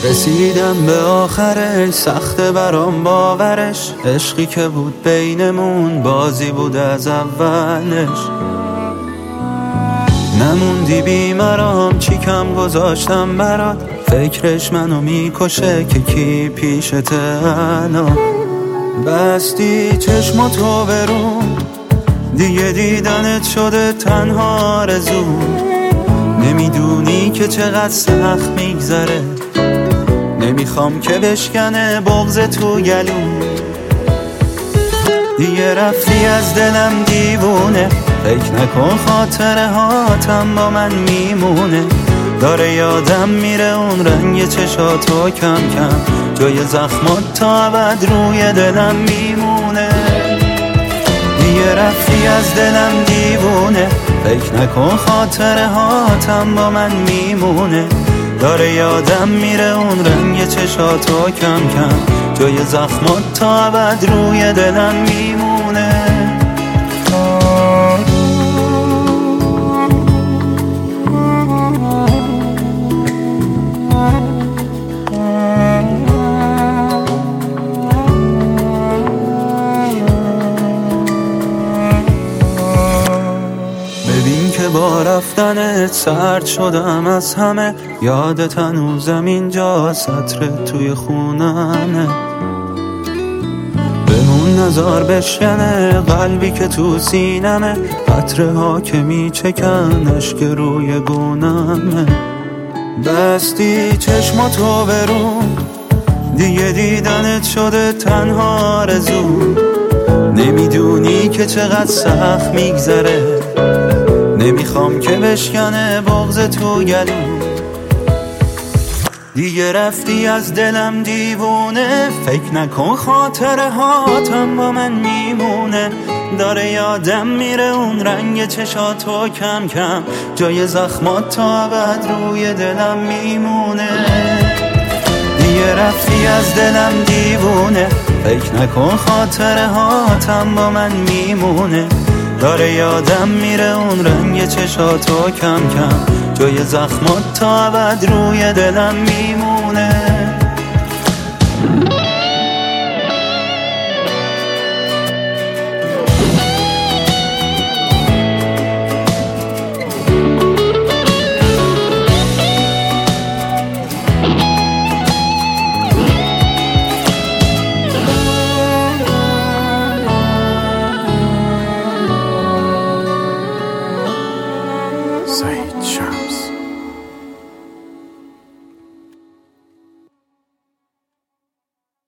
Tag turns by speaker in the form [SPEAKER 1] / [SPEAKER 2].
[SPEAKER 1] رسیدم به آخرش، سخته برام باورش. عشقی که بود بینمون بازی بود از اولش. نموندی بیمرام، چی کم گذاشتم برات. فکرش منو میکشه که کی پیشته الان. بستی چشماتو برون، دیگه دیدنت شده تنها آرزو. نمیدونی که چقدر سخت میگذره، نمیخوام که بشکنه بغض تو گلوم. دیگه رفتی از دلم دیوونه، فکر نکن خاطره هاتم با من میمونه. داره یادم میره اون رنگ چشاتو کم کم، جای زخمات تا ابد روی دلم میمونه. دیگه رفتی از دلم دیوونه، فکر نکن خاطره هاتم با من میمونه. داره یادم میره اون رنگ چشاتو کم کم، جای زخمات تا ابد روی دلم میمونه. ببین که با رفتنت سرد شدم از همه. یادت هنوزم اینجا سطرت توی خونمه. بمون نزار بشکنه قلبی که تو سینمه. قطره ها که میچکن اشک روی گونمه. بستی چشماتو برون، دیگه دیدنت شده تنها آرزو. نمیدونی که چقدر سخت میگذره، نمیخوام که بشکنه بغض تو گلو. دیگه رفتی از دلم دیوونه، فکر نکن خاطره هاتم با من میمونه. داره یادم میره اون رنگ چشاتو کم کم، جای زخمات تا ابد روی دلم میمونه. دیگه رفتی از دلم دیوونه، فکر نکن خاطره هاتم با من میمونه. داره یادم میره اون رنگ چشاتو کم کم، جای زخمات تا ابد روی دلم میمونه.